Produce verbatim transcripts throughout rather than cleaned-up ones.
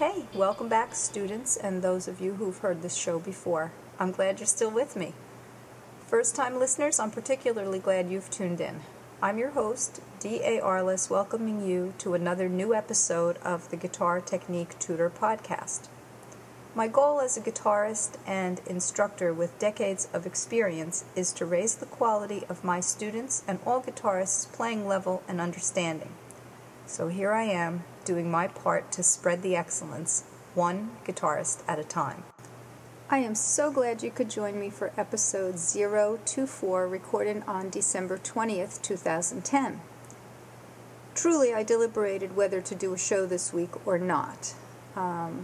Hey, welcome back, students, and those of you who've heard this show before. I'm glad you're still with me. First-time listeners, I'm particularly glad you've tuned in. I'm your host, D A Arliss, welcoming you to another new episode of the Guitar Technique Tutor podcast. My goal as a guitarist and instructor with decades of experience is to raise the quality of my students and all guitarists' playing level and understanding. So here I am, doing my part to spread the excellence, one guitarist at a time. I am so glad you could join me for episode zero two four, recorded on December twentieth, two thousand ten. Truly, I deliberated whether to do a show this week or not. Um,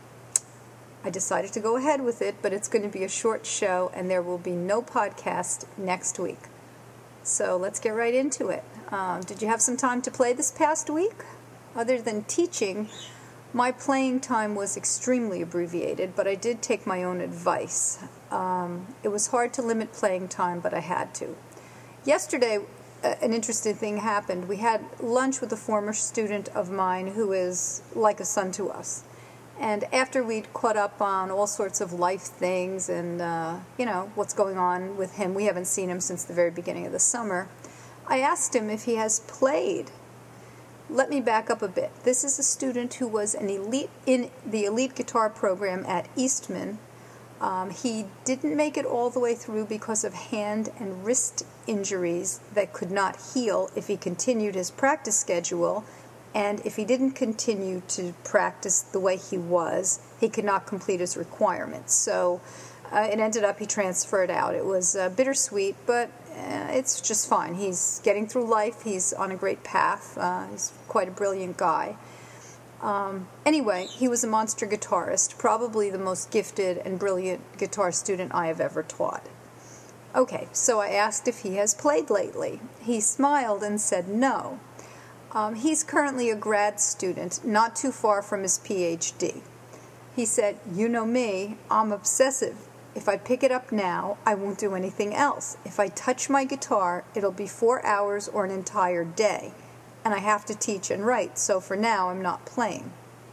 I decided to go ahead with it, but it's going to be a short show, and there will be no podcast next week. So let's get right into it. Um, did you have some time to play this past week? Other than teaching, my playing time was extremely abbreviated, but I did take my own advice. Um, it was hard to limit playing time, but I had to. Yesterday, uh, an interesting thing happened. We had lunch with a former student of mine who is like a son to us. And after we'd caught up on all sorts of life things and, uh, you know, what's going on with him, we haven't seen him since the very beginning of the summer, I asked him if he has played. Let me back up a bit. This is a student who was an elite in the elite guitar program at Eastman. Um, he didn't make it all the way through because of hand and wrist injuries that could not heal if he continued his practice schedule. And if he didn't continue to practice the way he was, he could not complete his requirements. So uh, it ended up he transferred out. It was uh, bittersweet, but uh, it's just fine. He's getting through life. He's on a great path. Uh, he's quite a brilliant guy. Um, anyway, he was a monster guitarist, probably the most gifted and brilliant guitar student I have ever taught. Okay, so I asked if he has played lately. He smiled and said no. Um, he's currently a grad student, not too far from his P H D. He said, "You know me, I'm obsessive. If I pick it up now, I won't do anything else. If I touch my guitar, it'll be four hours or an entire day, and I have to teach and write, so for now I'm not playing."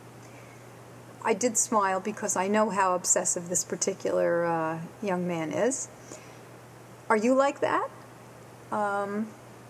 I did smile because I know how obsessive this particular uh, young man is. Are you like that? Um...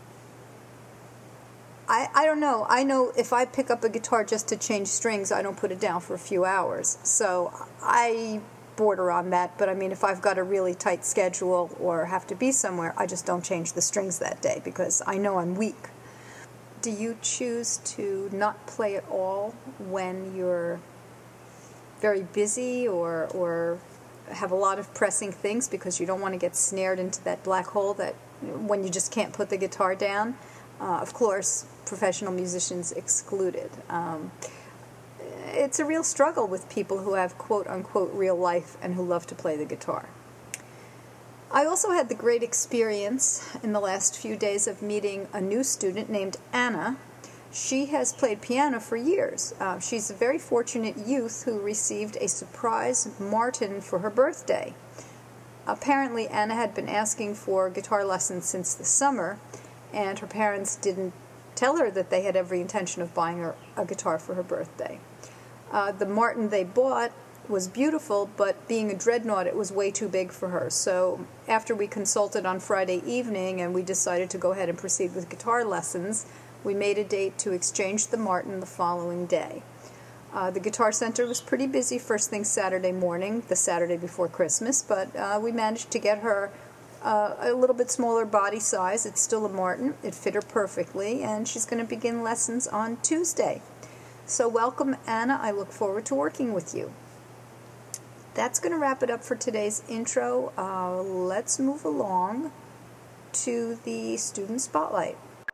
I, I don't know. I know if I pick up a guitar just to change strings, I don't put it down for a few hours. So I border on that. But I mean, if I've got a really tight schedule or have to be somewhere, I just don't change the strings that day because I know I'm weak. Do you choose to not play at all when you're very busy or or have a lot of pressing things because you don't want to get snared into that black hole that when you just can't put the guitar down? Uh, of course, professional musicians excluded. Um, it's a real struggle with people who have quote-unquote real life and who love to play the guitar. I also had the great experience in the last few days of meeting a new student named Anna. She has played piano for years. Uh, she's a very fortunate youth who received a surprise Martin for her birthday. Apparently, Anna had been asking for guitar lessons since the summer, and her parents didn't tell her that they had every intention of buying her a guitar for her birthday. Uh, the Martin they bought was beautiful, but being a dreadnought, it was way too big for her. So after we consulted on Friday evening and we decided to go ahead and proceed with guitar lessons, we made a date to exchange the Martin the following day. Uh, the Guitar Center was pretty busy first thing Saturday morning, the Saturday before Christmas, but uh, we managed to get her Uh, a little bit smaller body size. It's still a Martin. It fit her perfectly, and she's going to begin lessons on Tuesday. So welcome, Anna. I look forward to working with you. That's going to wrap it up for today's intro. Uh, let's move along to the Student Spotlight.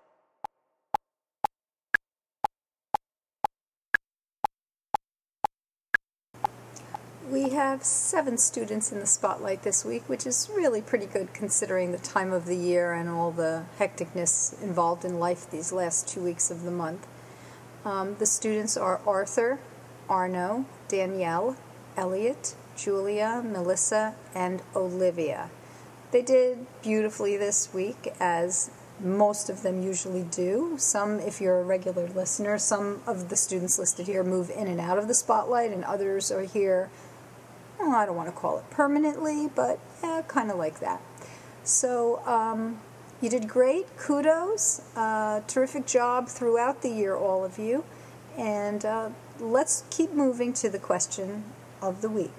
We have seven students in the spotlight this week, which is really pretty good considering the time of the year and all the hecticness involved in life these last two weeks of the month. Um, the students are Arthur, Arno, Danielle, Elliot, Julia, Melissa, and Olivia. They did beautifully this week, as Most of them usually do. Some, if you're a regular listener, some of the students listed here move in and out of the spotlight, and others are here, well, I don't want to call it permanently, but yeah, kind of like that. So um, you did great. Kudos. Uh, terrific job throughout the year, all of you. And uh, let's keep moving to the question of the week.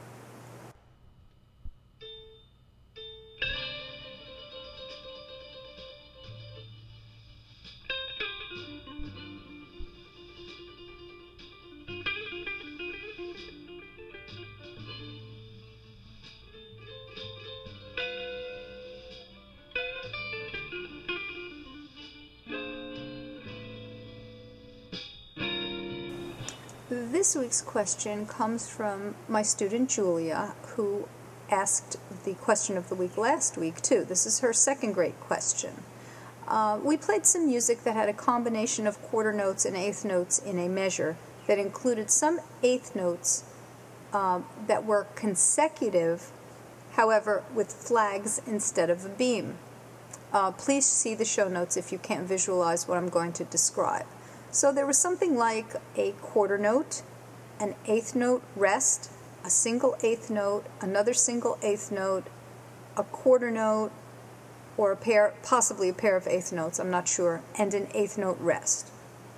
This week's question comes from my student Julia, who asked the question of the week last week, too. This is her second grade question. Uh, we played some music that had a combination of quarter notes and eighth notes in a measure that included some eighth notes um, that were consecutive, however, with flags instead of a beam. Uh, please see the show notes if you can't visualize what I'm going to describe. So there was something like a quarter note, an eighth note rest, a single eighth note, another single eighth note, a quarter note, or a pair, possibly a pair of eighth notes, I'm not sure, and an eighth note rest.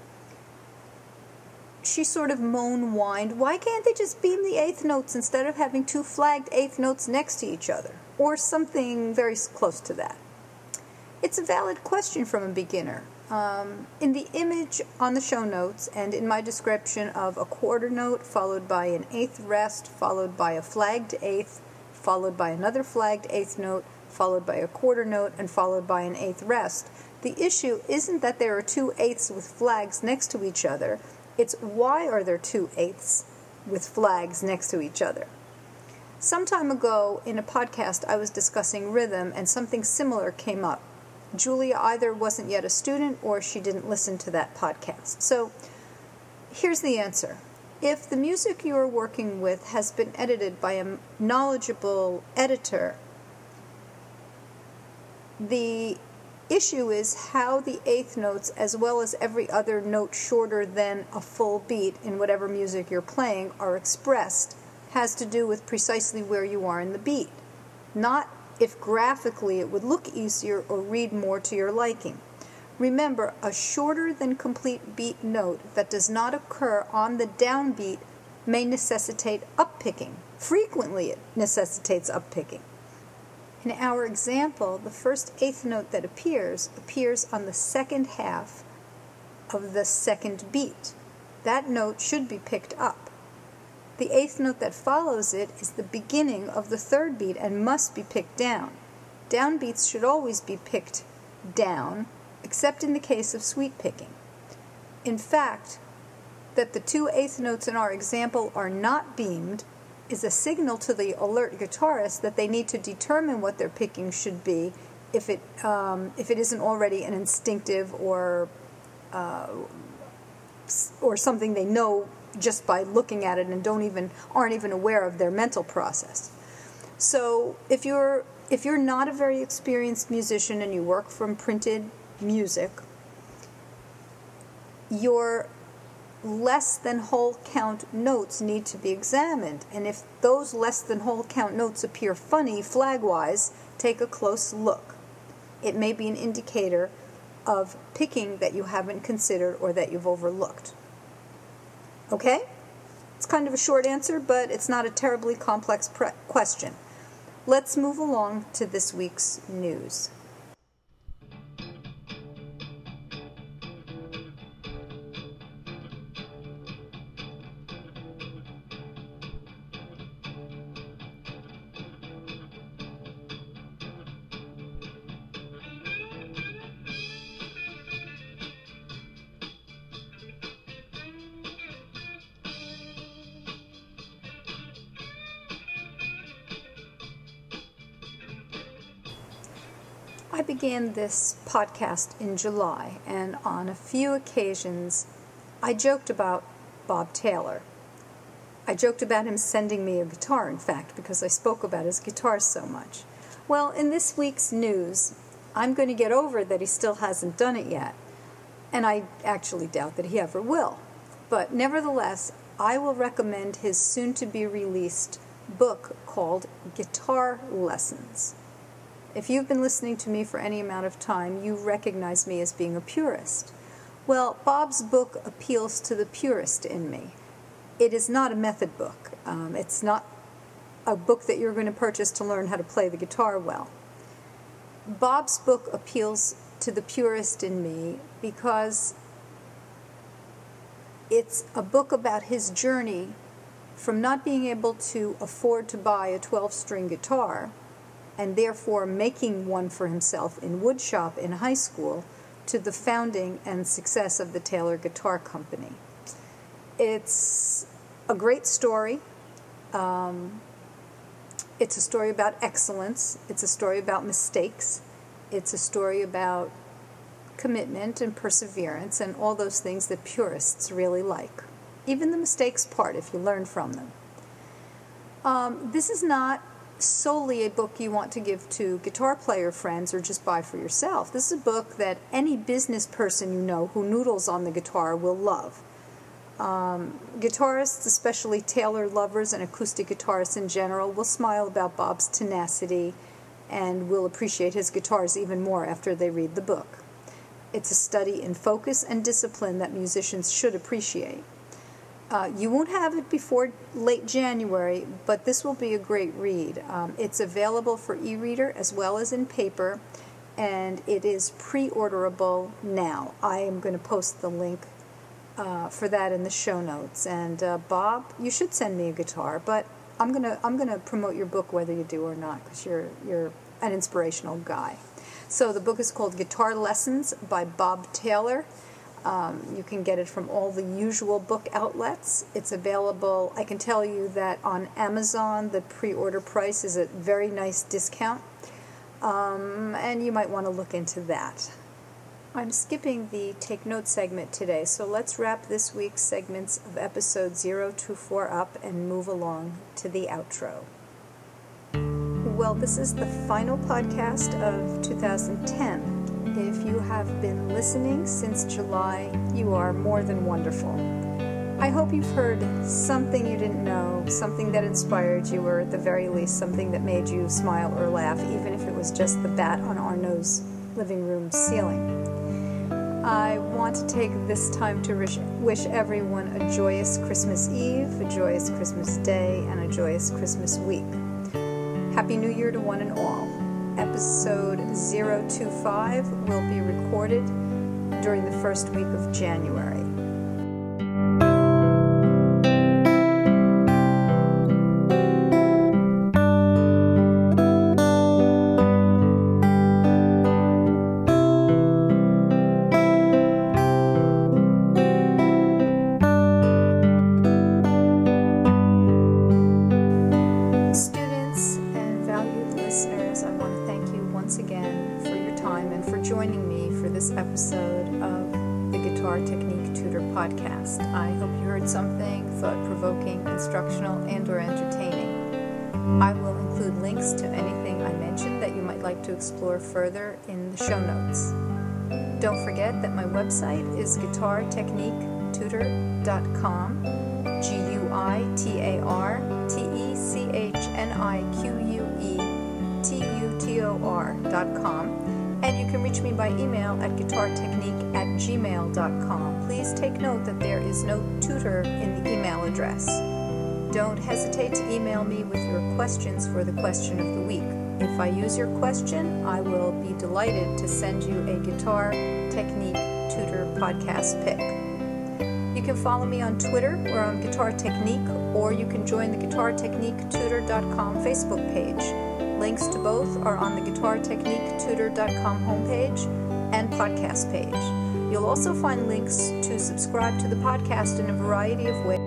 She sort of moaned, whined, why can't they just beam the eighth notes instead of having two flagged eighth notes next to each other? Or something very close to that. It's a valid question from a beginner. Um, in the image on the show notes and in my description of a quarter note followed by an eighth rest, followed by a flagged eighth, followed by another flagged eighth note, followed by a quarter note, and followed by an eighth rest, the issue isn't that there are two eighths with flags next to each other, it's why are there two eighths with flags next to each other. Some time ago in a podcast I was discussing rhythm and something similar came up. Julia either wasn't yet a student or she didn't listen to that podcast. So here's the answer. If the music you're working with has been edited by a knowledgeable editor, the issue is how the eighth notes, as well as every other note shorter than a full beat in whatever music you're playing, are expressed, has to do with precisely where you are in the beat, not if graphically it would look easier or read more to your liking. Remember, a shorter than complete beat note that does not occur on the downbeat may necessitate uppicking. Frequently it necessitates uppicking. In our example, the first eighth note that appears appears on the second half of the second beat. That note should be picked up. The eighth note that follows it is the beginning of the third beat and must be picked down. Downbeats should always be picked down, except in the case of sweep picking. In fact, that the two eighth notes in our example are not beamed is a signal to the alert guitarist that they need to determine what their picking should be if it um, if it isn't already an instinctive or uh, or something they know just by looking at it and don't even aren't even aware of their mental process. So if you're if you're not a very experienced musician and you work from printed music, your less than whole count notes need to be examined, and if those less than whole count notes appear funny flag-wise, take a close look. It may be an indicator of picking that you haven't considered or that you've overlooked. Okay? It's kind of a short answer, but it's not a terribly complex pre- question. Let's move along to this week's news. I began this podcast in July, and on a few occasions, I joked about Bob Taylor. I joked about him sending me a guitar, in fact, because I spoke about his guitar so much. Well, in this week's news, I'm going to get over that he still hasn't done it yet. And I actually doubt that he ever will. But nevertheless, I will recommend his soon-to-be-released book called Guitar Lessons. If you've been listening to me for any amount of time, you recognize me as being a purist. Well, Bob's book appeals to the purist in me. It is not a method book. Um, it's not a book that you're going to purchase to learn how to play the guitar well. Bob's book appeals to the purist in me because it's a book about his journey from not being able to afford to buy a twelve-string guitar and therefore making one for himself in woodshop in high school to the founding and success of the Taylor Guitar Company. It's a great story. Um, it's a story about excellence. It's a story about mistakes. It's a story about commitment and perseverance and all those things that purists really like. Even the mistakes part, if you learn from them. Um, this is not solely a book you want to give to guitar player friends or just buy for yourself. This is a book that any business person you know who noodles on the guitar will love. Um, guitarists, especially Taylor lovers and acoustic guitarists in general, will smile about Bob's tenacity and will appreciate his guitars even more after they read the book. It's a study in focus and discipline that musicians should appreciate. Uh, you won't have it before late January, but this will be a great read. Um, it's available for e-reader as well as in paper, and it is pre-orderable now. I am going to post the link uh, for that in the show notes. And uh, Bob, you should send me a guitar, but I'm gonna I'm gonna promote your book whether you do or not, because you're you're an inspirational guy. So the book is called Guitar Lessons by Bob Taylor. Um, you can get it from all the usual book outlets. It's available. I can tell you that on Amazon, the pre-order price is a very nice discount, um, and you might want to look into that. I'm skipping the Take Note segment today, so let's wrap this week's segments of episode zero two four up and move along to the outro. Well, this is the final podcast of two thousand ten. If you have been listening since July, you are more than wonderful. I hope you've heard something you didn't know, something that inspired you, or at the very least, something that made you smile or laugh, even if it was just the bat on Arnaud's living room ceiling. I want to take this time to wish, wish everyone a joyous Christmas Eve, a joyous Christmas Day, and a joyous Christmas week. Happy New Year to one and all. Episode zero two five will be recorded during the first week of January. Joining me for this episode of the Guitar Technique Tutor podcast. I hope you heard something thought-provoking, instructional, and or entertaining. I will include links to anything I mentioned that you might like to explore further in the show notes. Don't forget that my website is guitar technique tutor dot com, G U I T A R T E C H N I Q U E T U T O R dot com. And you can reach me by email at guitar technique at gmail dot com. Please take note that there is no tutor in the email address. Don't hesitate to email me with your questions for the question of the week. If I use your question, I will be delighted to send you a Guitar Technique Tutor podcast pic. You can follow me on Twitter or on Guitar Technique, or you can join the guitar technique tutor dot com Facebook page. Links to both are on the guitar technique tutor dot com homepage and podcast page. You'll also find links to subscribe to the podcast in a variety of ways.